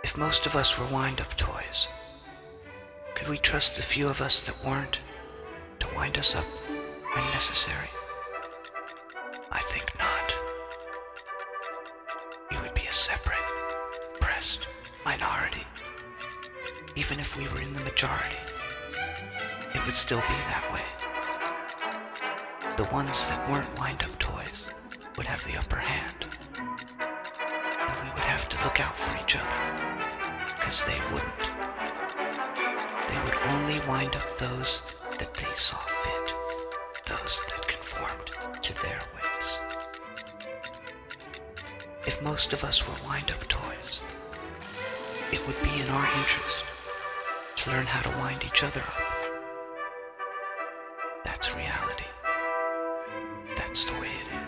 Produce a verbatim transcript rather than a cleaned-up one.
If most of us were wind-up toys, could we trust the few of us that weren't to wind us up when necessary? I think not. We would be a separate, oppressed minority. Even if we were in the majority, it would still be that way. The ones that weren't wind-up toys would have the upper hand. And we would have to look out for each other, because they wouldn't. They would only wind up those that they saw fit, those that conformed to their ways. If most of us were wind-up toys, it would be in our interest to learn how to wind each other up. That's reality. That's the way it is.